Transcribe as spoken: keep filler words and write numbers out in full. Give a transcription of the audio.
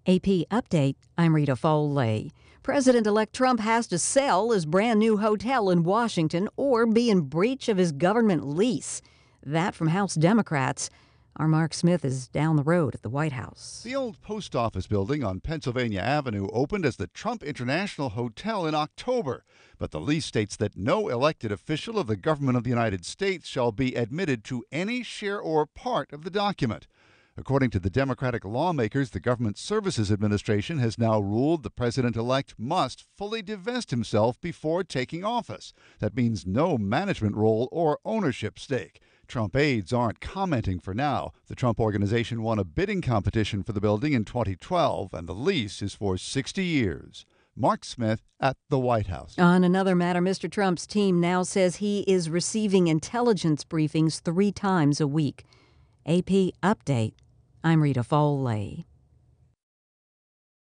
A P Update, I'm Rita Foley. President-elect Trump has to sell his brand-new hotel in Washington or be in breach of his government lease. That from House Democrats. Our Mark Smith is down the road at the White House. The old post office building on Pennsylvania Avenue opened as the Trump International Hotel in October. But the lease states that no elected official of the government of the United States shall be admitted to any share or part of the document. According to the Democratic lawmakers, the Government Services Administration has now ruled the president-elect must fully divest himself before taking office. That means no management role or ownership stake. Trump aides aren't commenting for now. The Trump Organization won a bidding competition for the building in twenty twelve, and the lease is for sixty years. Mark Smith at the White House. On another matter, Mister Trump's team now says he is receiving intelligence briefings three times a week. A P Update, I'm Rita Foley.